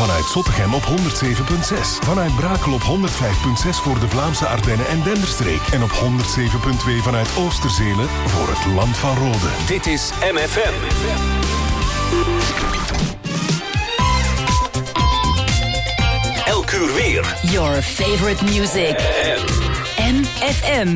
Vanuit Zottegem op 107.6. Vanuit Brakel op 105.6 voor de Vlaamse Ardennen en Denderstreek. En op 107.2 vanuit Oosterzelen voor het Land van Rode. Dit is MFM. Elk uur weer. Your favorite music. MFM.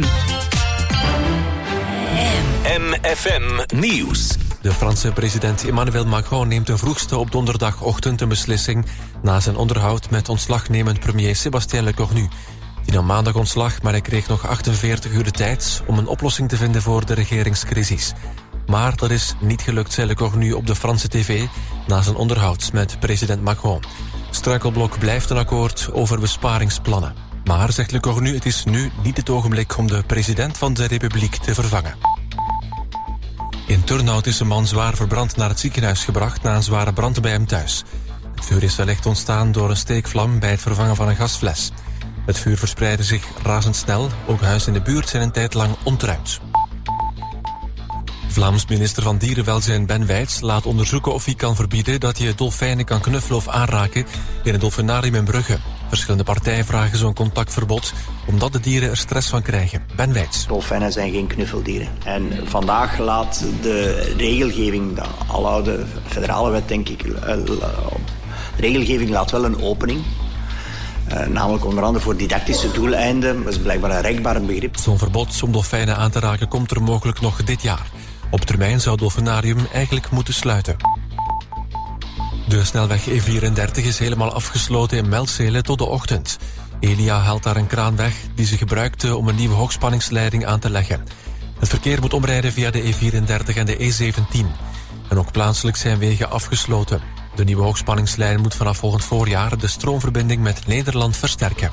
MFM Nieuws. De Franse president Emmanuel Macron neemt ten vroegste op donderdagochtend een beslissing na zijn onderhoud met ontslagnemend premier Sébastien Lecornu. Die nam maandag ontslag, maar hij kreeg nog 48 uur de tijd om een oplossing te vinden voor de regeringscrisis. Maar dat is niet gelukt, zei Lecornu op de Franse tv na zijn onderhoud met president Macron. Struikelblok blijft een akkoord over besparingsplannen. Maar, zegt Lecornu, het is nu niet het ogenblik om de president van de Republiek te vervangen. In Turnhout is een man zwaar verbrand naar het ziekenhuis gebracht na een zware brand bij hem thuis. Het vuur is wellicht ontstaan door een steekvlam bij het vervangen van een gasfles. Het vuur verspreidde zich razendsnel, ook huizen in de buurt zijn een tijd lang ontruimd. Vlaams minister van Dierenwelzijn Ben Wijts laat onderzoeken of hij kan verbieden dat je dolfijnen kan knuffelen of aanraken in het dolfinarium in Brugge. Verschillende partijen vragen zo'n contactverbod omdat de dieren er stress van krijgen. Ben Wijts. Dolfijnen zijn geen knuffeldieren. En vandaag laat de regelgeving, de aloude federale wet denk ik, de regelgeving laat wel een opening. Namelijk onder andere voor didactische doeleinden. Dat is blijkbaar een rekbaar begrip. Zo'n verbod om dolfijnen aan te raken komt er mogelijk nog dit jaar. Op termijn zou het dolfinarium eigenlijk moeten sluiten. De snelweg E34 is helemaal afgesloten in Melzele tot de ochtend. Elia haalt daar een kraan weg die ze gebruikte om een nieuwe hoogspanningsleiding aan te leggen. Het verkeer moet omrijden via de E34 en de E17. En ook plaatselijk zijn wegen afgesloten. De nieuwe hoogspanningslijn moet vanaf volgend voorjaar de stroomverbinding met Nederland versterken.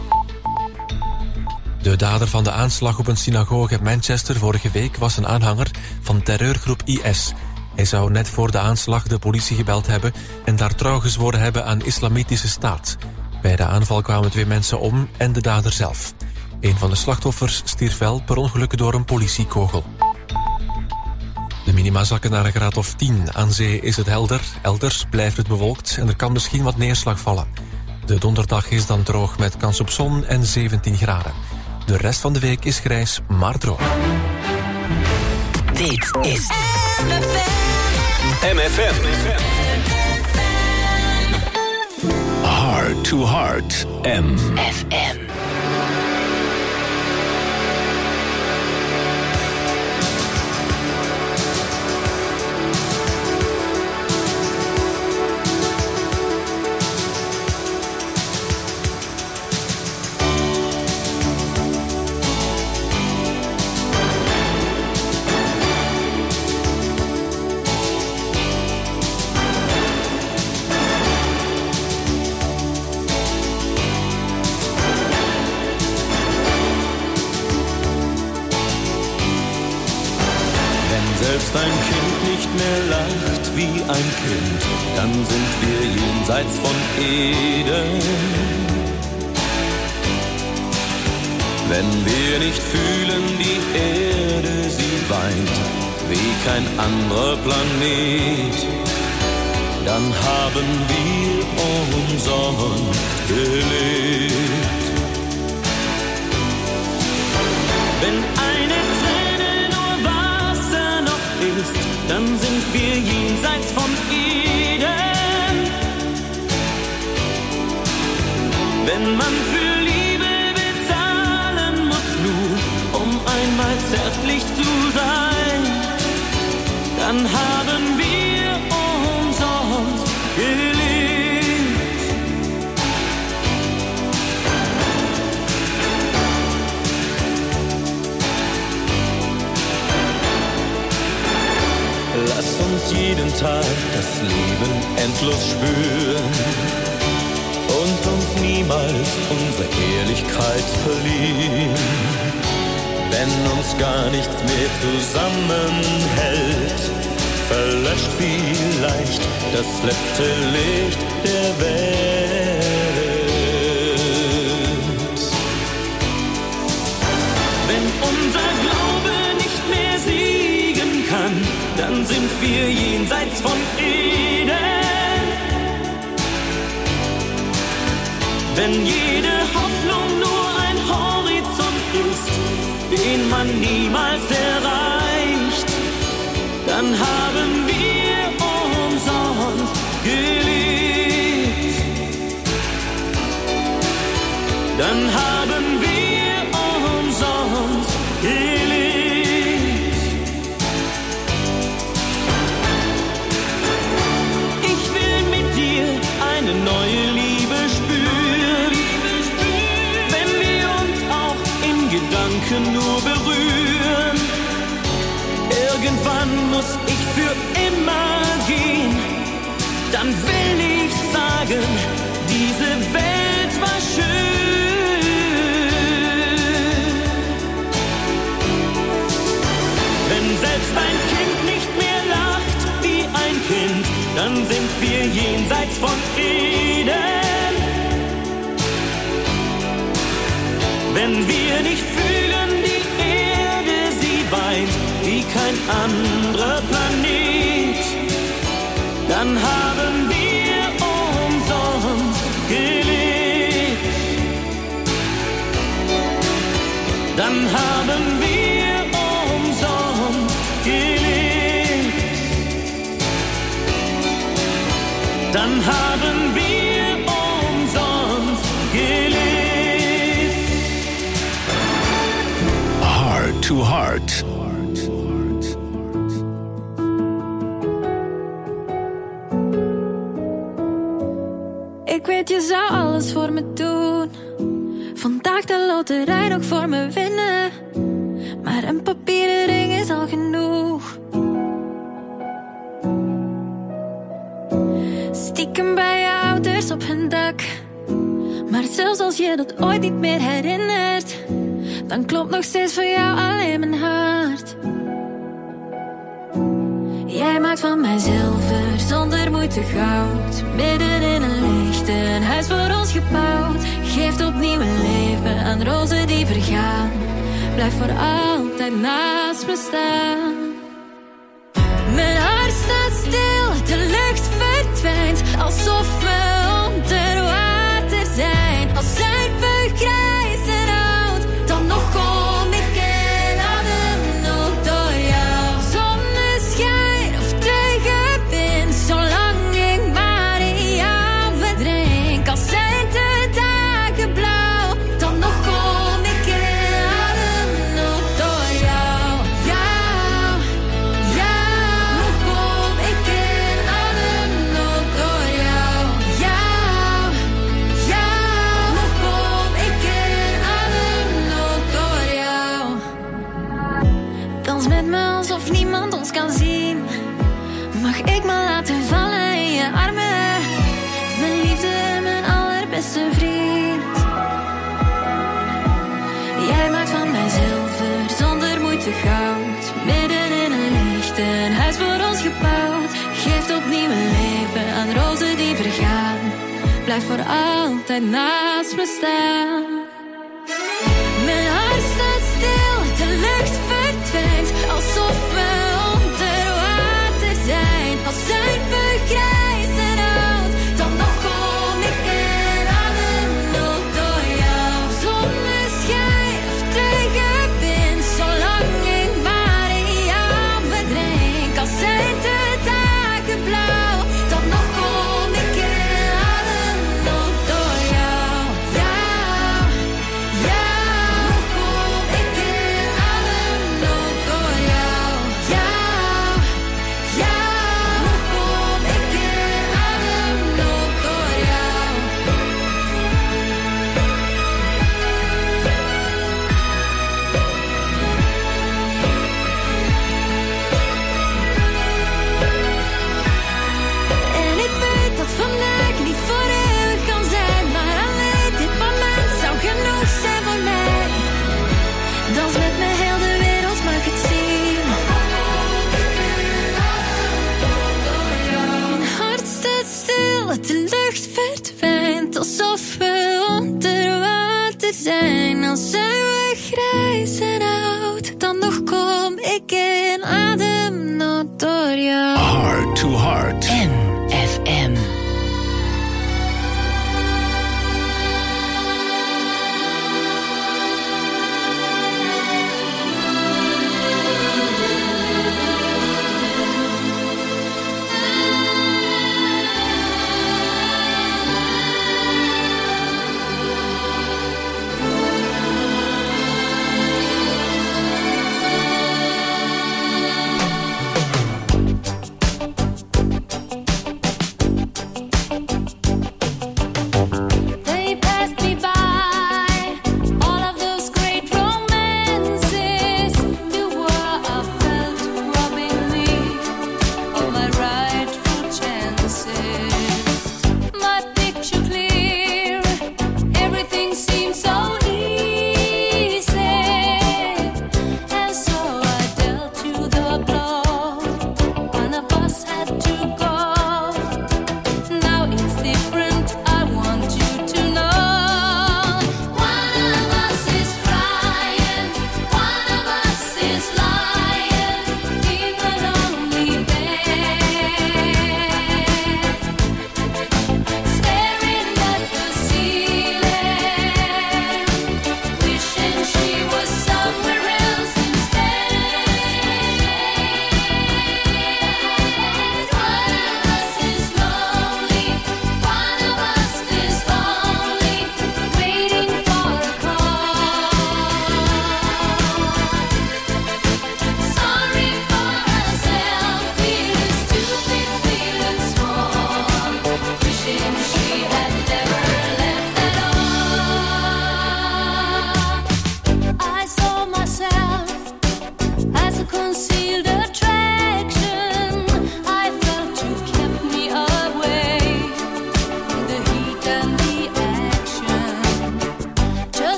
De dader van de aanslag op een synagoge in Manchester vorige week was een aanhanger van terreurgroep IS. Hij zou net voor de aanslag de politie gebeld hebben en daar trouw gezworen hebben aan Islamitische Staat. Bij de aanval kwamen 2 mensen om en de dader zelf. Een van de slachtoffers stierf wel per ongeluk door een politiekogel. De minima zakken naar een graad of 10. Aan zee is het helder, elders blijft het bewolkt en er kan misschien wat neerslag vallen. De donderdag is dan droog met kans op zon en 17 graden. De rest van de week is grijs, maar droog. Dit is MFM. Heart to Heart. FM. Selbst ein Kind nicht mehr lacht wie ein Kind, dann sind wir jenseits von Eden. Wenn wir nicht fühlen, die Erde, sie weint, wie kein anderer Planet, dann haben wir umsonst gelebt. Wenn eine dann sind wir jenseits von Eden. Wenn man für Liebe bezahlen muss, nur um einmal zärtlich zu sein, dann haben wir umsonst gelebt. Lass uns jeden Tag das Leben endlos spüren und uns niemals unsere Ehrlichkeit verlieren. Wenn uns gar nichts mehr zusammenhält, verlöscht vielleicht das letzte Licht der Welt. Wenn unser Glaube nicht mehr siegen kann, dann sind wir jenseits von Eden. Wenn jede Hoffnung nur ein Horizont ist, den man niemals erreicht, dann haben wir umsonst gelebt. Dann haben wir umsonst gelebt. Ich will mit dir eine neue Liebe spüren, wenn wir uns auch in Gedanken nur berühren. Irgendwann muss ich für immer gehen, dann will ich sagen, diese Welt war schön. Wenn selbst ein Kind nicht mehr lacht wie ein Kind, dann sind wir jenseits von Eden. Wenn wir nicht fühlen, die Erde, sie weint wie kein anderer Planet, dann haben wir umsonst gelebt. Dann haben wir umsonst gelebt. Dann haben wir umsonst gelebt. Heart to Heart. Ik weet, je zou alles voor me doen. Vandaag de loterij nog voor me winnen. Maar een papieren ring is al genoeg. Stiekem bij je ouders op hun dak. Maar zelfs als je dat ooit niet meer herinnert, dan klopt nog steeds voor jou alleen mijn hart. Jij maakt van mij zilver, zonder moeite goud. Midden in een licht, een huis voor ons gebouwd. Geeft opnieuw een leven aan rozen die vergaan. Blijf voor altijd naast me staan. Mijn hart staat stil, de lucht verdwijnt. Alsof we onder water zijn. Als zuiver grijs en oud, dan nog kom ik in ademnood door jou. Zonneschijn of tegenwind, zolang ik maar in jou verdrink. Al zijn de dagen blauw, dan nog kom ik in ademnood door jou. Jou, jou, nog kom ik in ademnood door jou. Jou, jou, nog kom ik in ademnood door jou. Dans met me alsof niemand ons kan zien. Mag ik me laten vallen in je armen? Mijn liefde, mijn allerbeste vriend. Jij maakt van mij zilver, zonder moeite goud. Midden in een licht, een huis voor ons gebouwd. Geeft opnieuw een leven aan rozen die vergaan. Blijf voor altijd naast me staan. Mijn hart staat stil, de lucht verdwijnt. Alsof we onder water zijn. Als zuiver grijs en oud, dan nog kom ik in ademnood door jou. Zonneschijn of tegenwind, zolang ik maar in jou verdrink. Al zijn de dagen blauw, dan nog kom ik in ademnood door jou. Jou, jou, nog kom ik in ademnood door jou. Jou, jou, nog kom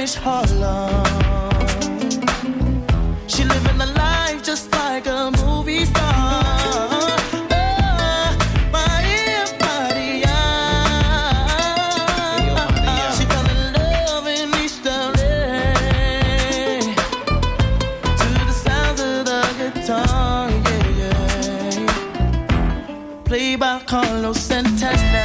Spanish Harlem. She living a life just like a movie star. Maria, Maria. She fell in love in East LA to the sounds of the guitar, yeah, yeah. Played by Carlos Santana.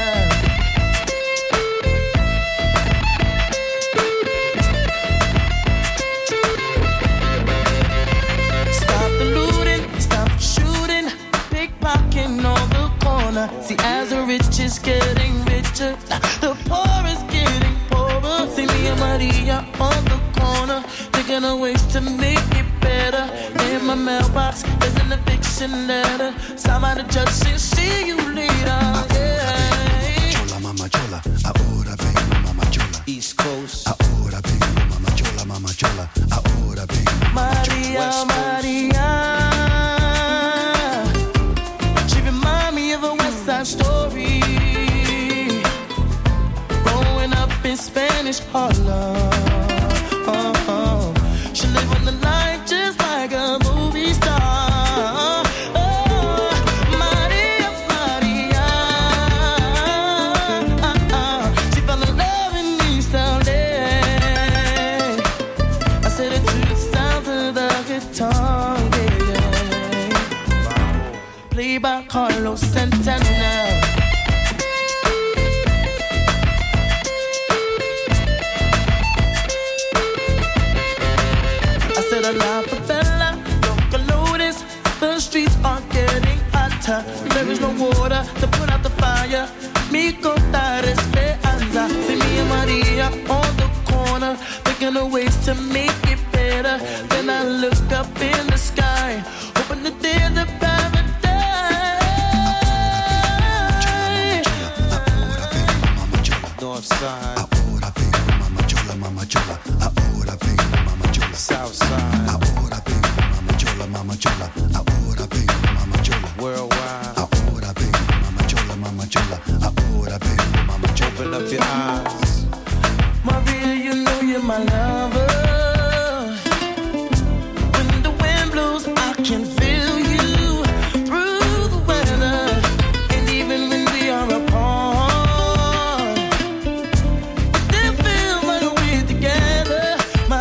See, as the rich is getting richer, the poor is getting poorer. See me and Maria on the corner, thinking of ways to make it better. In my mailbox, there's an eviction letter. Somebody just said, see you later. Yeah. Chola, mama chola, ahora vengo, mama chola. East Coast, ahora vengo, mama chola, ahora vengo, Maria, Maria. Story growing up in Spanish Harlem. She living the life just like a movie star. Maria, Maria. She fell in love in East LA. I said it to the sounds of the guitar, yeah. Played by Carlos Santana. La favela, Locomotives, the streets are getting hotter. There is no water to put out the fire. Mi contar esperanza. See me and Maria on the corner, thinking of ways to make it better. Then I look up in the sky, hoping that there's a paradise. North side, ahora vengo, mama chola, ahora vengo, mama chola. South side, ahora vengo, mama chola, ahora vengo, mama chola. Worldwide, ahora vengo, mama chola, ahora vengo, mama chola. Open up your eyes, Maria, you know you're my lover. When the wind blows, I can feel you through the weather. And even when we are apart, we still feel like we're together.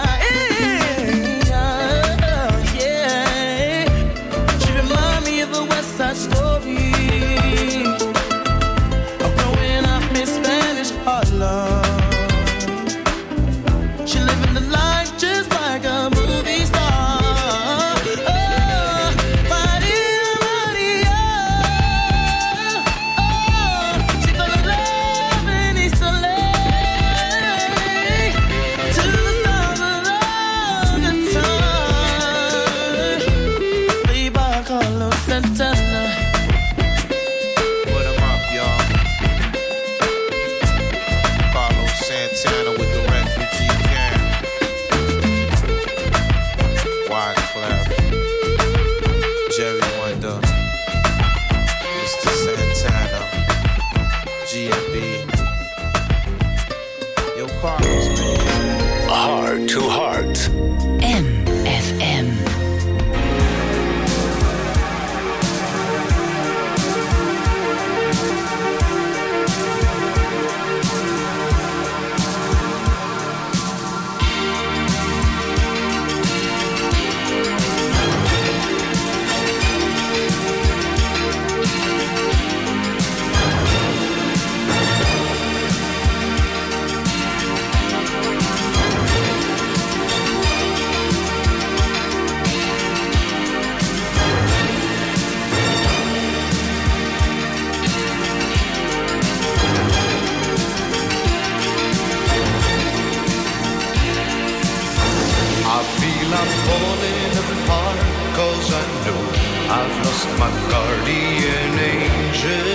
Yeah. She remind me of a West Side Story of growing up in Spanish Harlem. She living the life just like a movie star. Maria, Maria. She fell in love in East LA to the sound of the guitar. Played by Carlos Santana. put 'em up, y'all. Carlos Santana with the refugee camp. Wyclef, Jerry Wonder, Mr. Santana, GMB. Yo, Carlos, man. Heart to Heart. MFM. I'm falling apart, 'cause I know I've lost my guardian angel.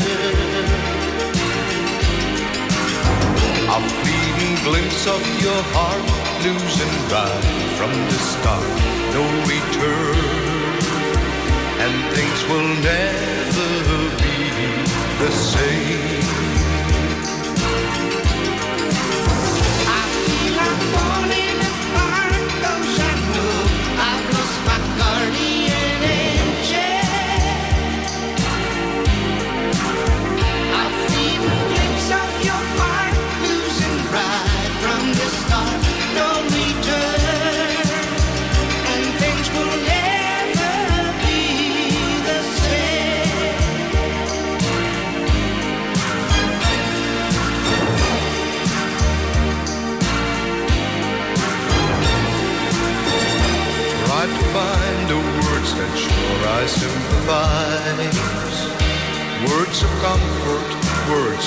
A fleeting glimpse of your heart, losing right from the start, no return, and things will never be the same. I feel I'm falling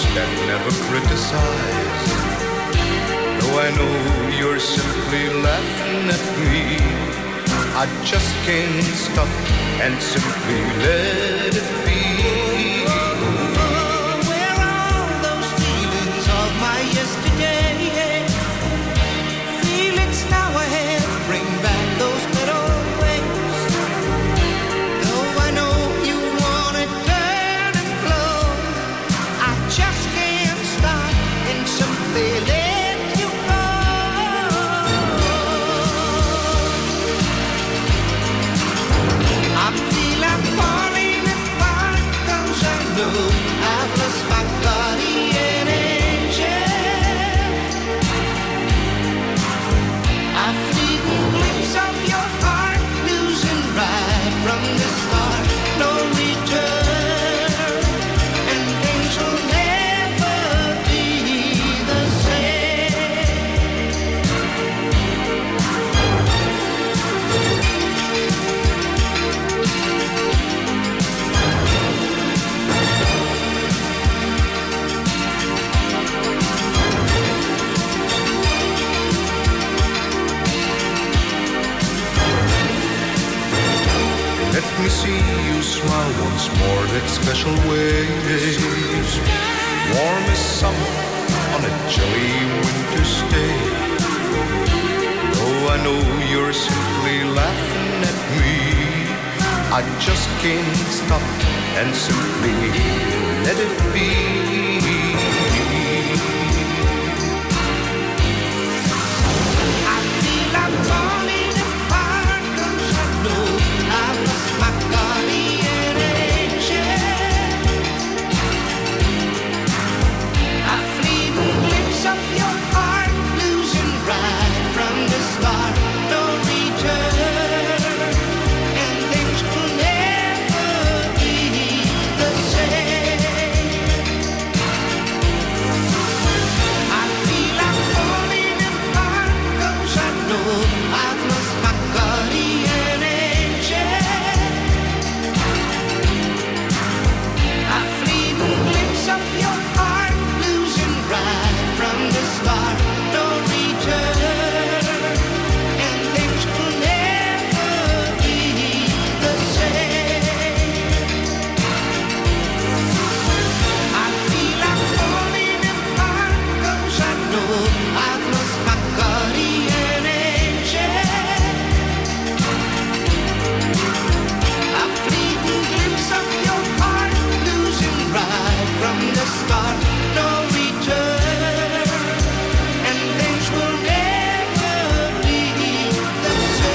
that never criticize. Though I know you're simply laughing at me, I just can't stop and simply let it be. Where are those feelings of my yesterday? Feelings now ahead, bring back those better ways. Though I know you wanna turn and flow, I just can't stop and simply let you go. I feel I'm falling apart 'cause I know I've lost my guardian angel. I feel a glimpse of your heart losing right from the start. No return, and things will never be the same. Let me see you smile once more that special way. Warm as summer on a chilly winter's day. Though I know you're simply laughing at me, I just can't stop and simply let it be. I feel I'm falling apart 'cause I know I've lost my guardian angel. I feel a glimpse of your heart losing right from the start. No return, and things will never be the same. I feel I'm falling apart 'cause I know I've lost my guardian angel. I feel a glimpse of your heart losing right from the start. No return, and things will never be the same. I feel I'm falling apart 'cause I know I've lost my guardian angel. A fleeting glimpse of your heart losing right from the start. No return, and things will never be the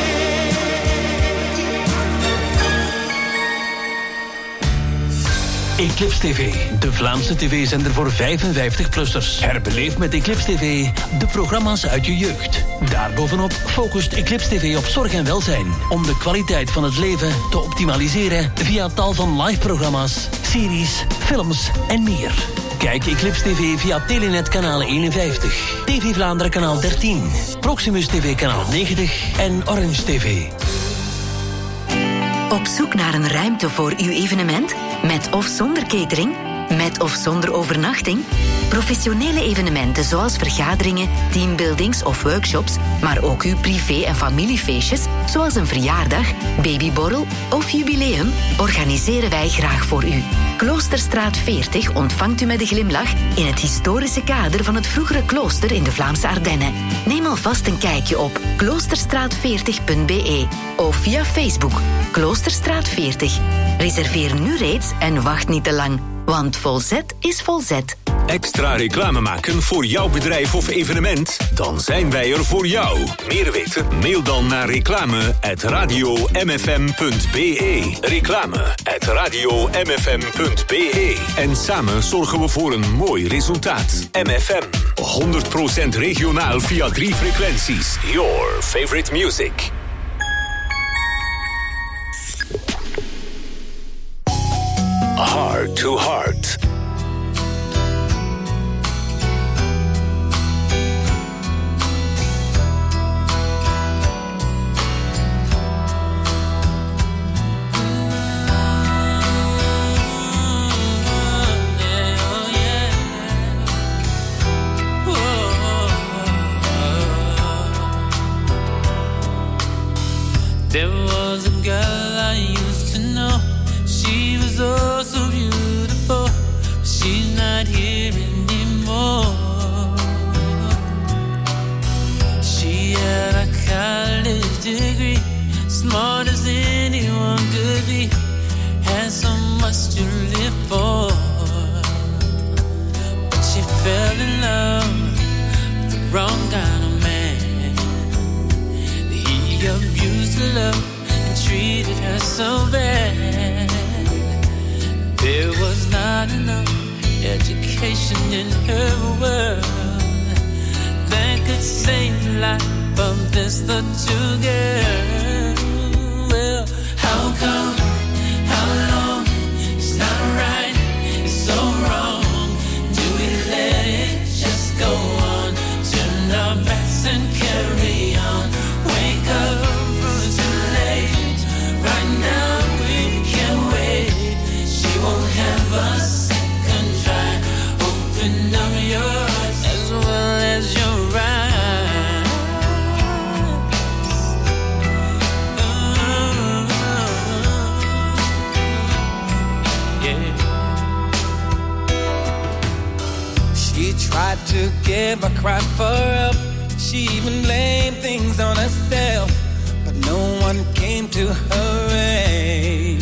same. Eclipse TV, de Vlaamse tv-zender voor 55-plussers. Herbeleef met Eclipse TV de programma's uit je jeugd. Daarbovenop focust Eclipse TV op zorg en welzijn, om de kwaliteit van het leven te optimaliseren via tal van live-programma's, series, films en meer. Kijk Eclipse TV via Telenet kanaal 51, TV Vlaanderen kanaal 13, Proximus TV kanaal 90 en Orange TV. Op zoek naar een ruimte voor uw evenement? Met of zonder catering? Met of zonder overnachting? Professionele evenementen zoals vergaderingen, teambuildings of workshops, maar ook uw privé- en familiefeestjes, zoals een verjaardag, babyborrel of jubileum, organiseren wij graag voor u. Kloosterstraat 40 ontvangt u met een glimlach in het historische kader van het vroegere klooster in de Vlaamse Ardennen. Neem alvast een kijkje op kloosterstraat40.be of via Facebook Kloosterstraat 40. Reserveer nu reeds en wacht niet te lang, want Volzet is Volzet. Extra reclame maken voor jouw bedrijf of evenement? Dan zijn wij er voor jou. Meer weten? Mail dan naar reclame@radiomfm.be. Reclame@radiomfm.be. En samen zorgen we voor een mooi resultaat. MFM. 100% regionaal via 3 frequenties. Your favorite music. Heart to Heart. fell in love with the wrong kind of man. He abused her love and treated her so bad. There was not enough education in her world that could save the life of this little girl. Well, how come, how long, it's not right, it's so wrong. Do we let it just go on? Turn our backs and carry on. Wake up, it's too late. Right now we can't wait. She won't have a second try. Open up your heart as well as your eyes. Yeah. She tried to give a cry for help. She even blamed things on herself, but no one came to her aid.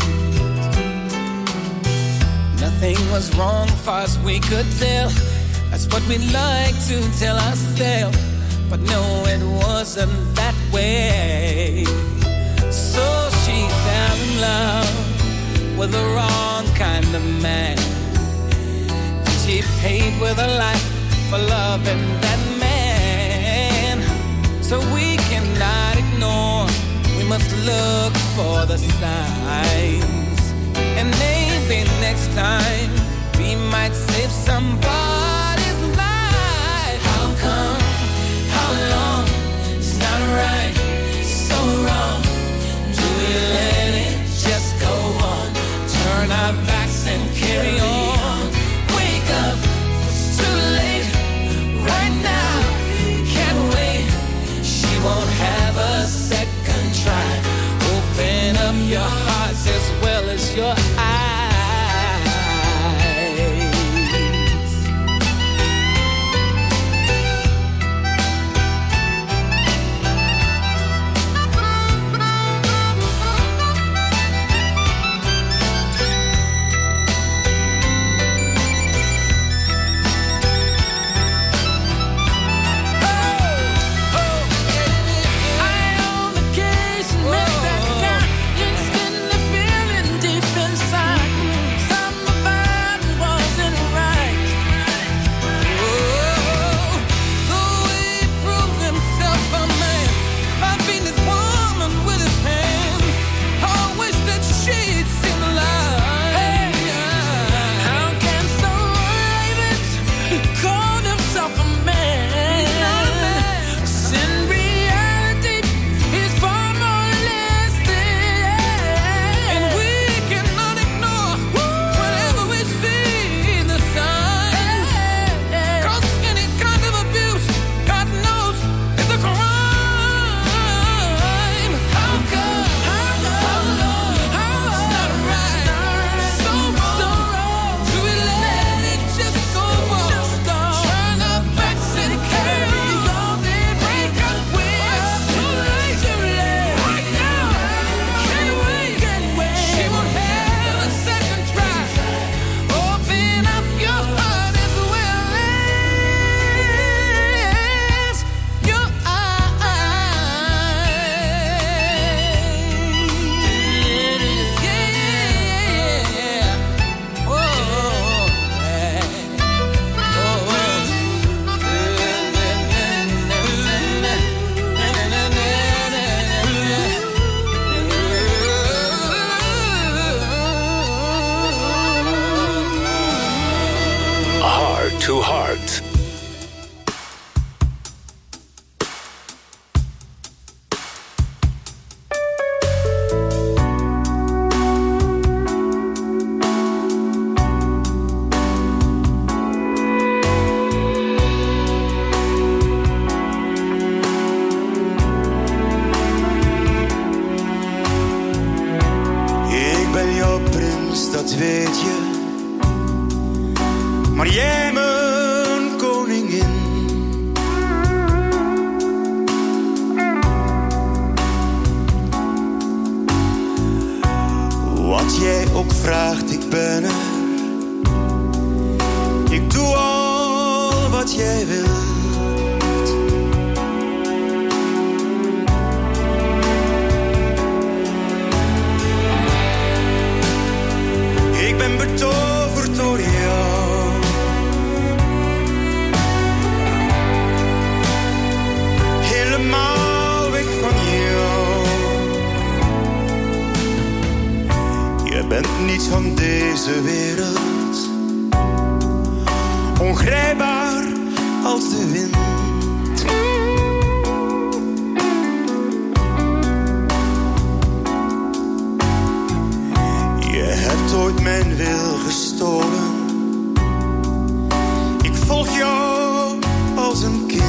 Nothing was wrong far as we could tell. That's what we like to tell ourselves, but no, it wasn't that way. So she fell in love with the wrong kind of man. And she paid with her life for loving that man. So we cannot ignore, we must look for the signs. And maybe next time we might save somebody's life. How come, how long, it's not right, it's so wrong. Do we let it just go on? Turn our backs and carry on. Wake up, it's too late. Right now, can't wait. She won't have a second try. Open up your hearts as well as your eyes. to Heart. Ik ben jouw prins, dat weet je. Maar jij mijn koningin. Wat jij ook vraagt, ik ben er. Ik doe wat jij wilt. Ik ben betoverd door jou. Helemaal weg van jou. Je bent niet van deze wereld. Ongrijpbaar als de wind. Je hebt ooit mijn wil gestolen. Ik volg jou als een kind.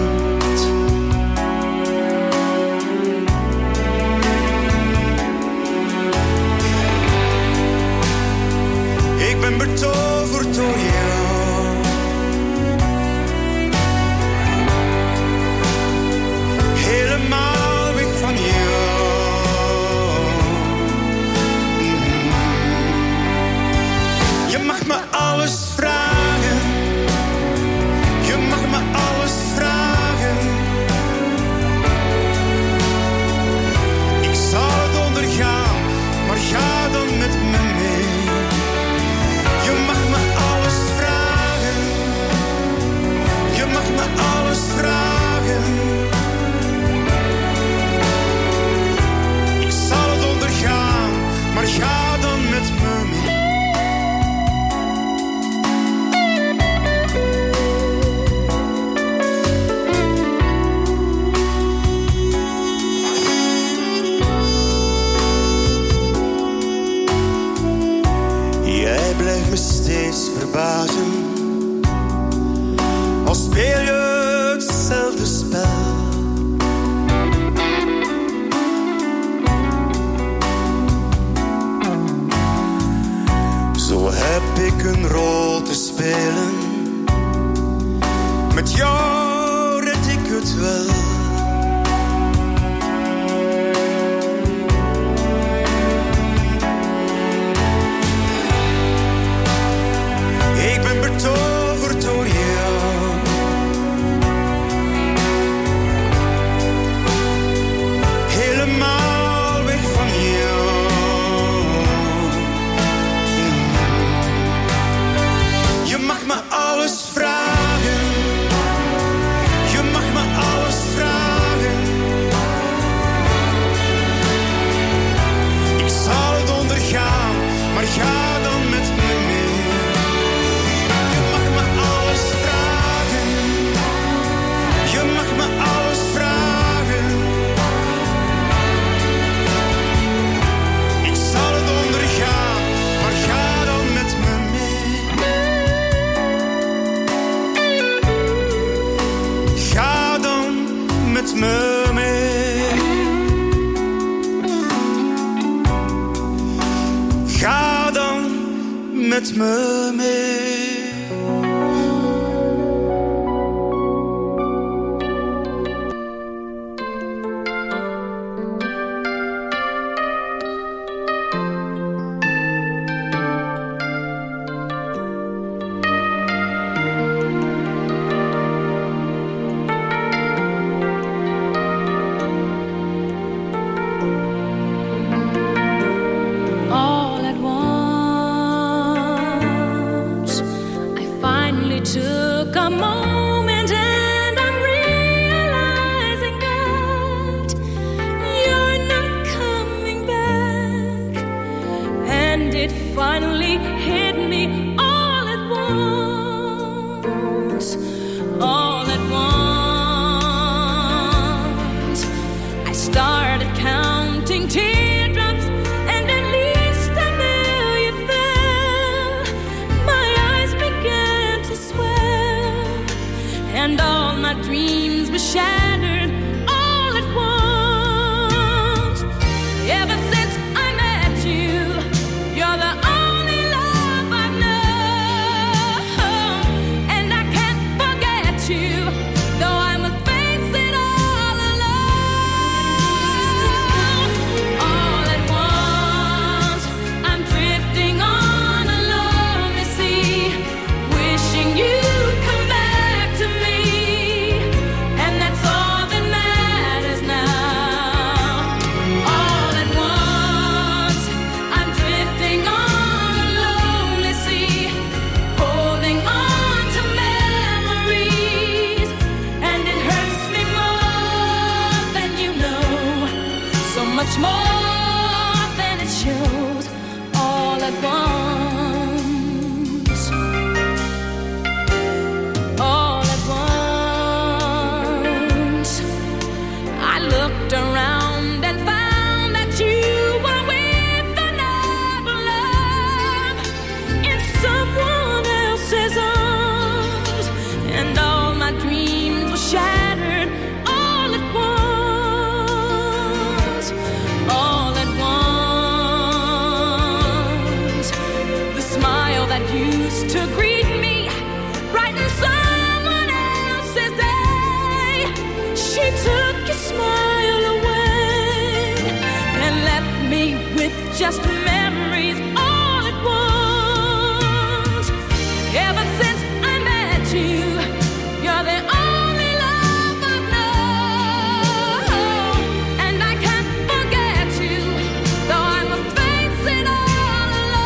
Ik ben betoverd door jou. Helemaal weg van jou. Je mag me alles vragen. Je mag me alles vragen. Ik zal het ondergaan, maar ga dan met me mee. Je mag me alles vragen. Je mag me alles vragen. Ik zal het ondergaan, maar ga dan met me mee. Jij blijft me steeds verbazen. Al speel je hetzelfde spel. Zo heb ik een rol te spelen. Met jou red ik het wel. Ik ben betoverd door jou. Helemaal weg van jou. Je mag me alles vragen. Je mag me alles vragen. Ik zal het ondergaan, maar ga dan met me mee. Je mag me alles vragen. Je mag me alles vragen. Ik zal het ondergaan, maar ga dan met me mee. Ga dan met me mee. Ga dan met me mee. All at once, I finally took a moment and I'm realizing that you're not coming back. And it finally hit me all at once, all at once. I started counting teardrops and at least a million fell. My eyes began to swell and all my dreams were shattered all at once. Ever since I met you, you're the only love I've known. And I can't forget you, though I must face it all alone. All at once, I'm drifting on a lonely sea, wishing you'd come back and all my dreams were shattered all at once, all at once. The smile that used to greet me brightened someone else's day. She took your smile away and left me with just memories all at once. Ever since I met you, you're the only love I've known, and I can't forget you, though I must face it all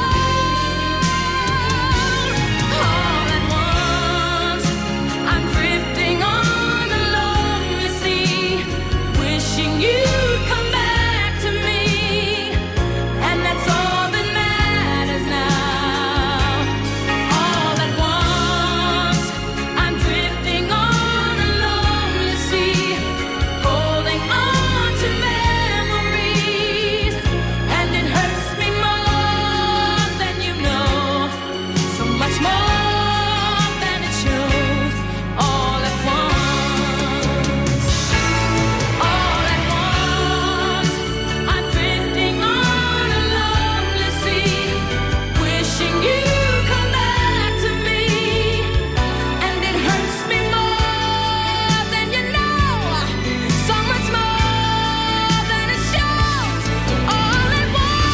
alone. All at once, I'm drifting on a lonely sea, wishing you'd come back to me, and that's all that matters now. All at once, I'm drifting on a lonely sea, holding on to memories, and it hurts me more than you know, so much more than it shows. All at once, all at once, I'm drifting on a lonely sea, wishing you'd come back to me, and it hurts me more than you know, so much more than it shows. All at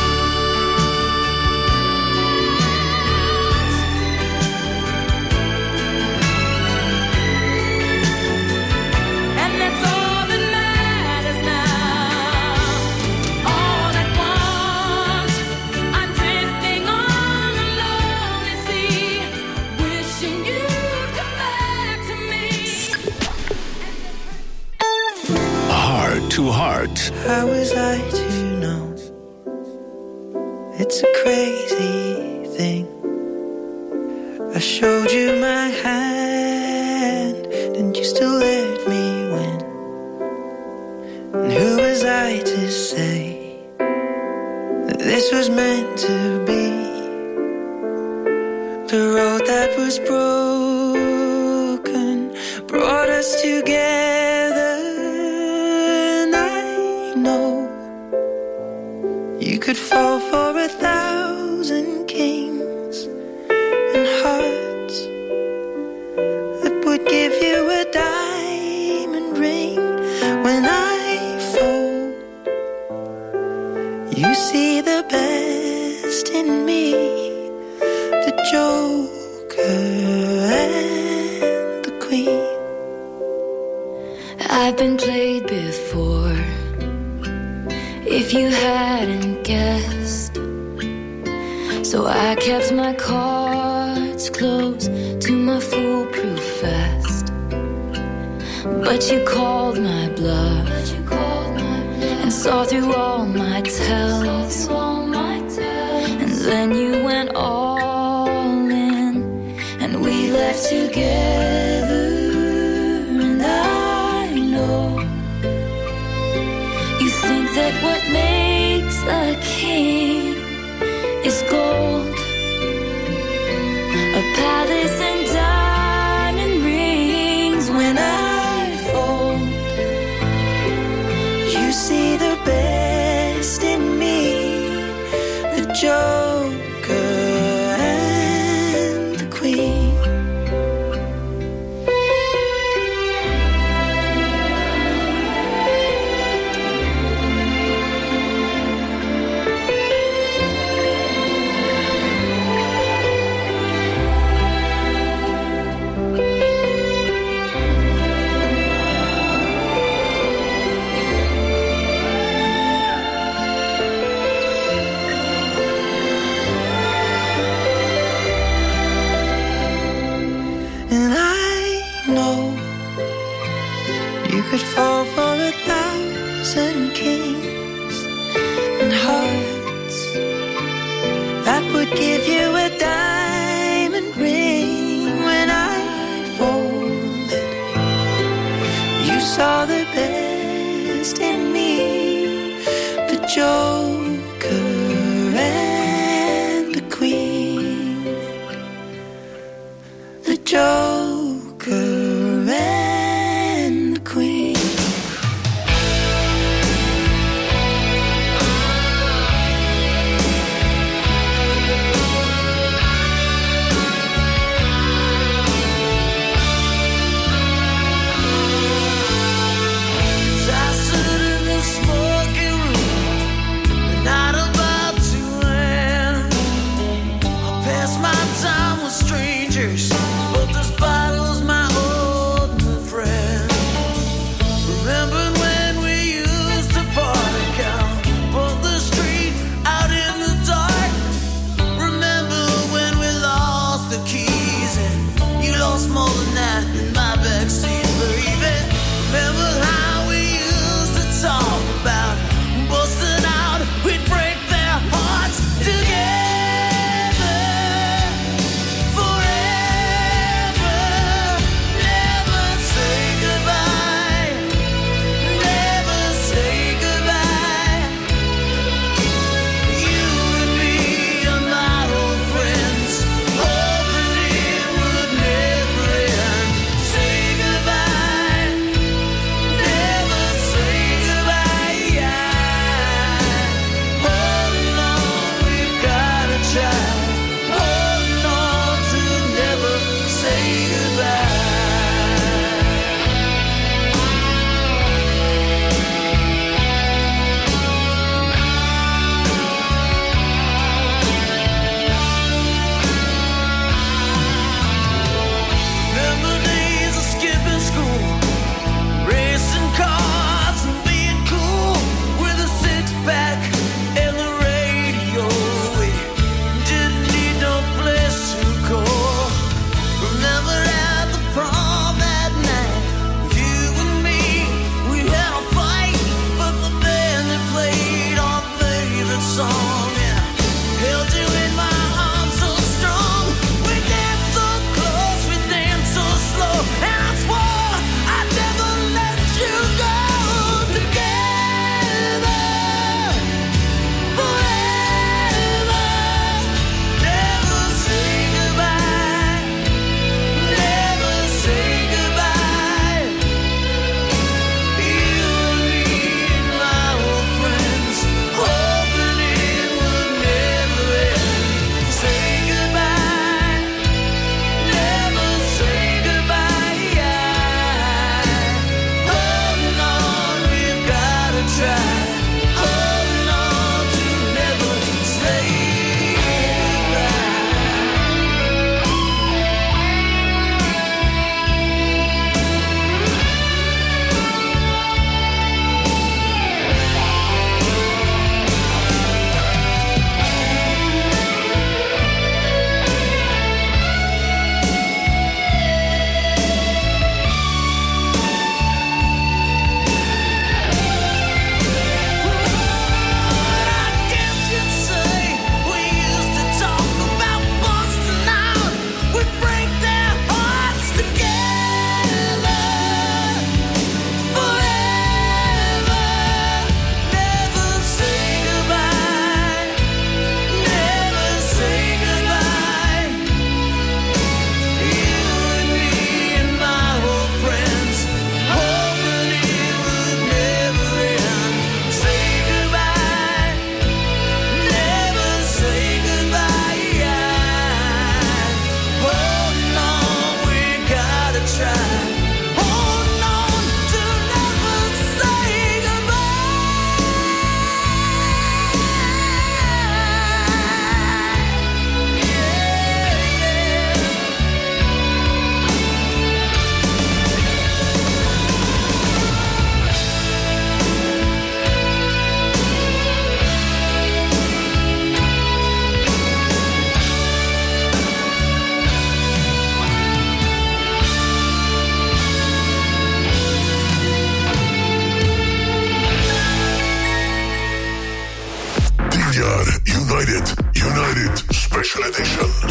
once, and that's all that matters now. All at once, I'm drifting on a lonely sea, wishing you'd come back to me. Heart to Heart. How was I to know? It's a crazy thing. I showed you my hand, and you still let me win. And who was I to say that this was meant to be? The road that was broken brought us together, and I know you could fall for 1,000 kings and hearts that would give you a diamond ring. When I fold, you see the best in me, the Joker and the Queen. I've been played before, if you hadn't guessed. So I kept my cards close to my foolproof vest. But you called my bluff and saw through all my tells. And then you went all in, and we left together. And I know you think that what makes a king is gold, a palace and diamond rings. When I fold, you see the best in me, the Joker and the Queen. And I know you could fall for 1,000 kings and hearts that would give you a diamond ring. When I folded, you saw the best in me, the Joker and the Queen, the Joker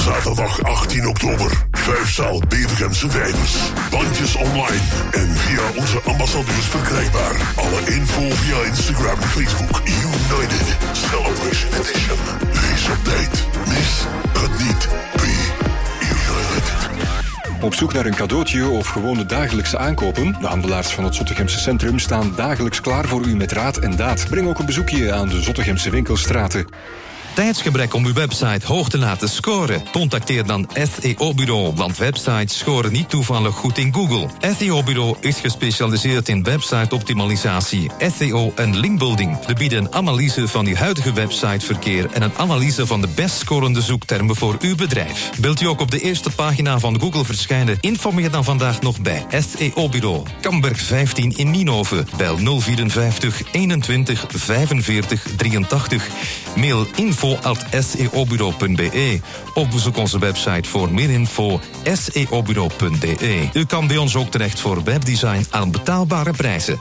Zaterdag 18 oktober. 5 zaal Bevergemse Vijvers. Bandjes online en via onze ambassadeurs verkrijgbaar. Alle info via Instagram en Facebook. United Celebration Edition. Wees op tijd. Mis het niet. Be United. Op zoek naar een cadeautje of gewoon de dagelijkse aankopen? De handelaars van het Zottegemse Centrum staan dagelijks klaar voor u met raad en daad. Breng ook een bezoekje aan de Zottegemse winkelstraten. Tijdsgebrek om uw website hoog te laten scoren? Contacteer dan SEO-bureau, want websites scoren niet toevallig goed in Google. SEO-bureau is gespecialiseerd in website-optimalisatie, SEO en linkbuilding. We bieden een analyse van uw huidige websiteverkeer en een analyse van de best scorende zoektermen voor uw bedrijf. Wilt u ook op de eerste pagina van Google verschijnen? Informeer dan vandaag nog bij SEO-bureau. Kamberg 15 in Nienhoven. Bel 054 21 45 83. Mail info@seobureau.be of bezoek onze website voor meer info seobureau.de. U kan bij ons ook terecht voor webdesign aan betaalbare prijzen.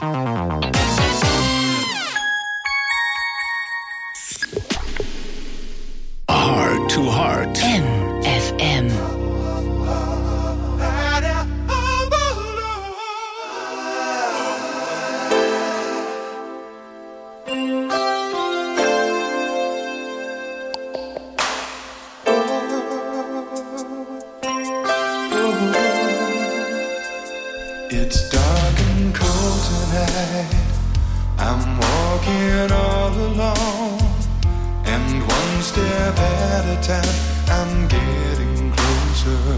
Heart to Heart. FM. It's dark and cold tonight. I'm walking all alone, and one step at a time I'm getting closer.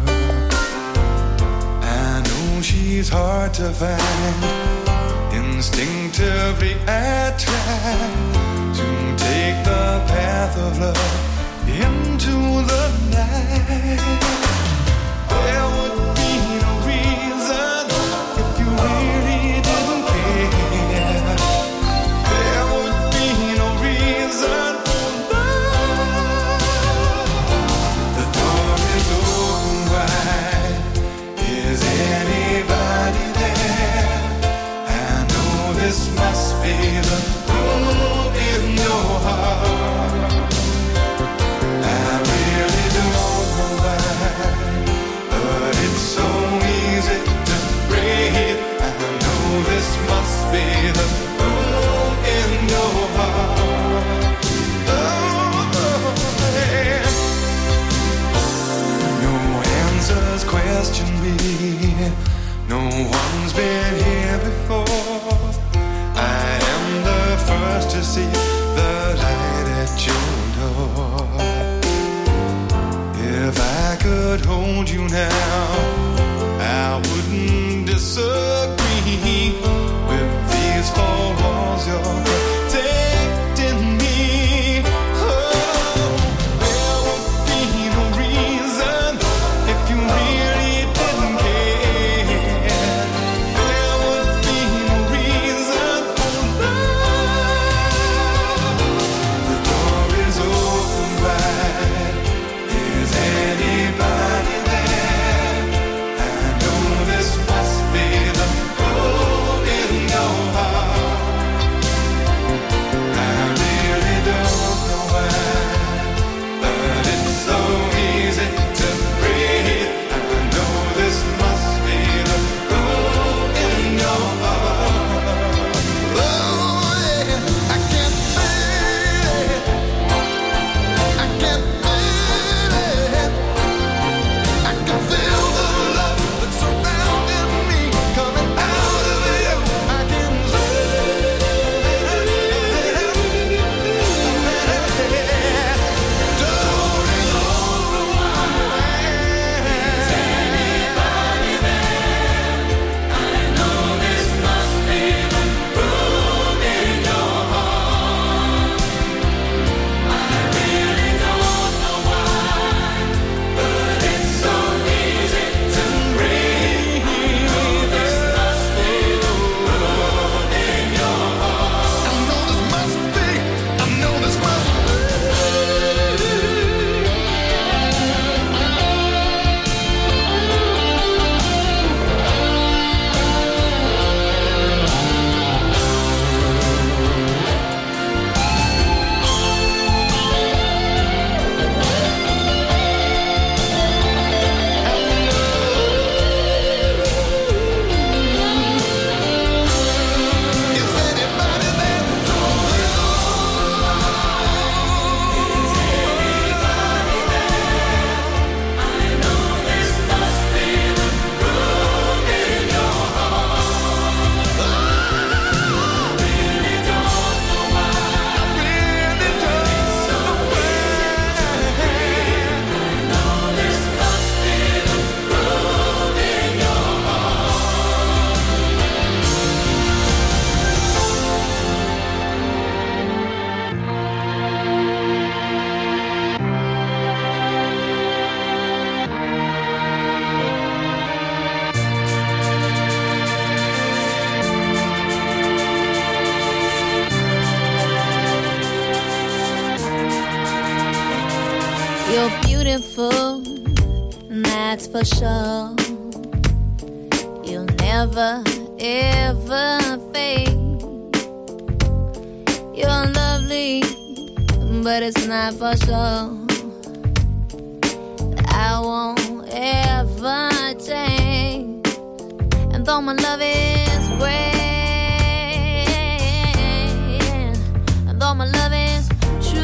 I know she's hard to find. Instinctively I try to take the path of love into the night. There would be no reason if you really didn't care. There would be no reason for love. The door is open wide. Is anybody there? I know this must be the room in your heart. I really don't know why, but it's so easy to breathe. I know this must be the room in your heart. Oh, yeah. No answers question me. No one's been here before. I am the first to see the light at your door. If I could hold you now, I wouldn't disagree with these four walls you're protecting me. Oh, there would be no reason if you really didn't care. There would be no reason for love. The door is open wide. Is anybody there? I that's for sure. You'll never, ever fade. You're lovely, but it's not for sure. I won't ever change. And though my love is great, and though my love is true,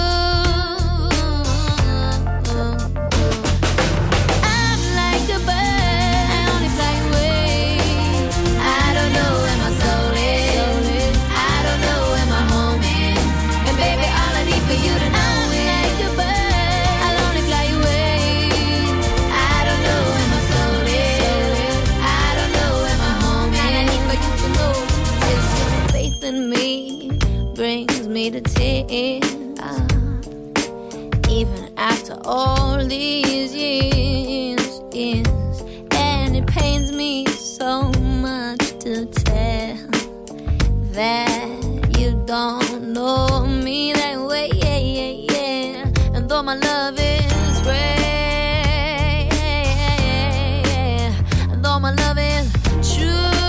I'm like a bird, I only fly away. I don't know where my soul is, I don't know where my home is. And baby, all I need for you to know is like a bird, I'll only fly away. I don't know where my soul is, I don't know where my home is. And I need for you to know is your faith in me brings me to tears. Even after all these years, and it pains me so much to tell that you don't know me that way, and though my love is great, and though my love is true,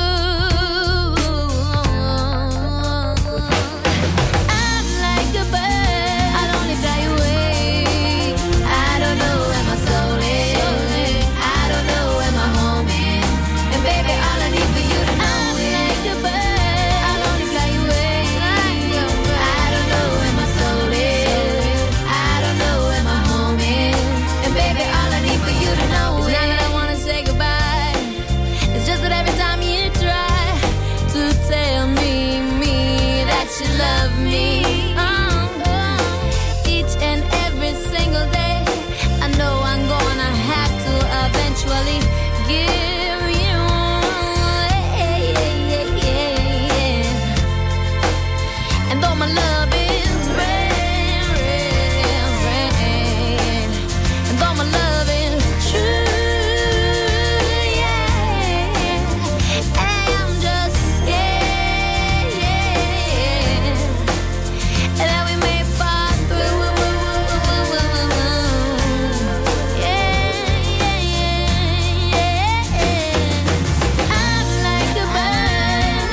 I'm like a bird, I'll only fly away. I don't know where my soul is, I don't know where my home is. And baby, all I need for you to know is like a bird, I'll only fly away. I don't know where my soul is, I don't know where my home is. And baby, all I need for you to know is not that I wanna say goodbye. It's just that every time you try to tell me that you love me, each and every single day, I know I'm gonna have to eventually give you away. And though my love is rare, and though my love is true, I'm just scared that we may fall through. I'm like a bird,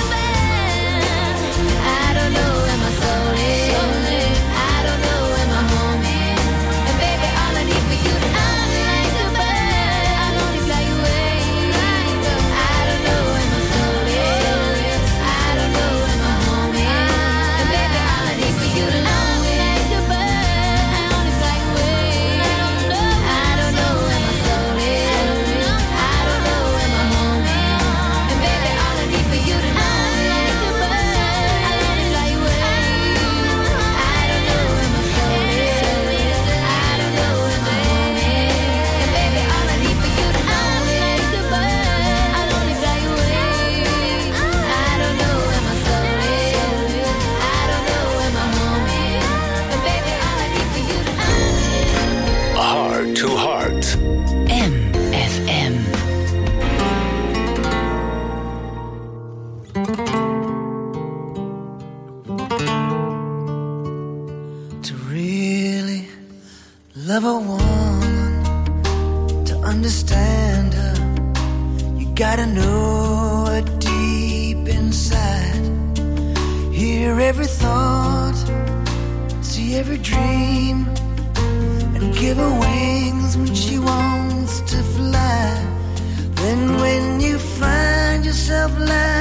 I don't know where my soul is, I don't know where my home is. And baby, all I need for you to know is like a bird, I'll only fly away. I don't know where my soul is, I don't know where my home is. And baby, all I need for you to know is like a bird, I'll only fly away. I don't know where my soul is, I don't know where my home is. And baby, all I need for you to know is like a bird, I'll only fly away. I don't know where my soul is, I don't know where my home is. And baby, all I need for you to know is like a bird, I'll only fly away. I don't know where my soul is, I don't know where my home is. And baby, all I need for you to know is Heart to Heart. MFM. To really love a woman, to understand her, you gotta know her deep inside. Hear every thought, see every dream, and give her wings when she wants to fly. Then when you find yourself lying